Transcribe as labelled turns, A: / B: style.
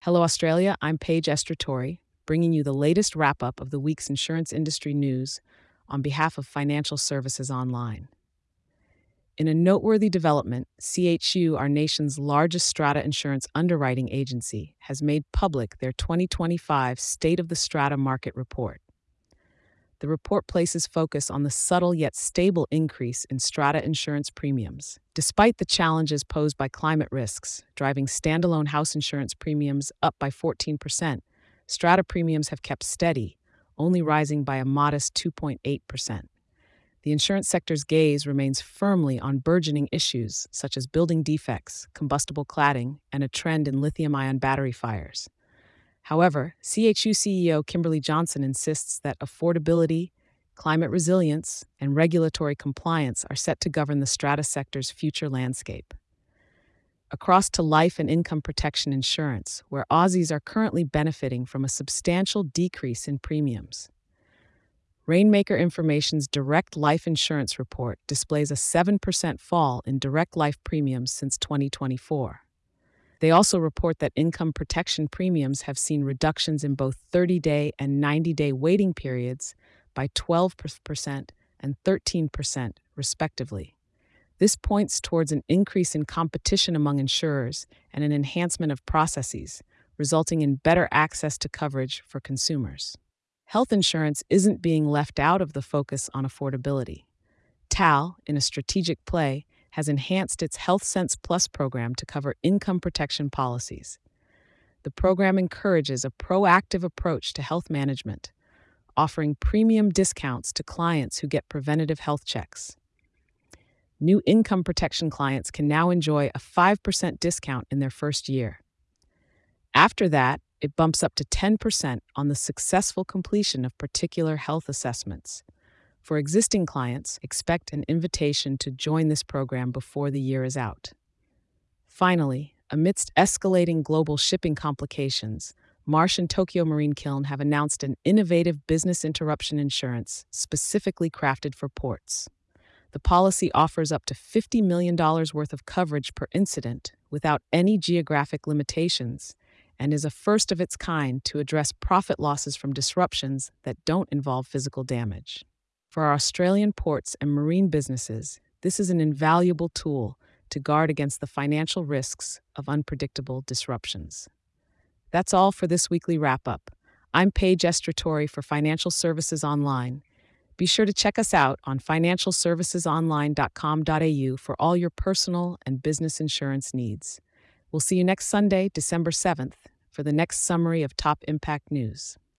A: Hello, Australia. I'm Paige Estratori, bringing you the latest wrap up of the week's insurance industry news on behalf of Financial Services Online. In a noteworthy development, CHU, our nation's largest strata insurance underwriting agency, has made public their 2025 State of the Strata Market Report. The report places focus on the subtle yet stable increase in strata insurance premiums. Despite the challenges posed by climate risks, driving standalone house insurance premiums up by 14%, strata premiums have kept steady, only rising by a modest 2.8%. The insurance sector's gaze remains firmly on burgeoning issues such as building defects, combustible cladding, and a trend in lithium-ion battery fires. However, CHU CEO Kimberly Johnson insists that affordability, climate resilience, and regulatory compliance are set to govern the strata sector's future landscape. Across to life and income protection insurance, where Aussies are currently benefiting from a substantial decrease in premiums. Rainmaker Information's Direct Life Insurance Report displays a 7% fall in direct life premiums since 2024. They also report that income protection premiums have seen reductions in both 30-day and 90-day waiting periods by 12% and 13%, respectively. This points towards an increase in competition among insurers and an enhancement of processes, resulting in better access to coverage for consumers. Health insurance isn't being left out of the focus on affordability. TAL, in a strategic play, has enhanced its HealthSense Plus program to cover income protection policies. The program encourages a proactive approach to health management, offering premium discounts to clients who get preventative health checks. New income protection clients can now enjoy a 5% discount in their first year. After that, it bumps up to 10% on the successful completion of particular health assessments. For existing clients, expect an invitation to join this program before the year is out. Finally, amidst escalating global shipping complications, Marsh and Tokyo Marine Kiln have announced an innovative business interruption insurance specifically crafted for ports. The policy offers up to $50 million worth of coverage per incident without any geographic limitations and is a first of its kind to address profit losses from disruptions that don't involve physical damage. For our Australian ports and marine businesses, this is an invaluable tool to guard against the financial risks of unpredictable disruptions. That's all for this weekly wrap-up. I'm Paige Estratori for Financial Services Online. Be sure to check us out on financialservicesonline.com.au for all your personal and business insurance needs. We'll see you next Sunday, December 7th, for the next summary of top impact news.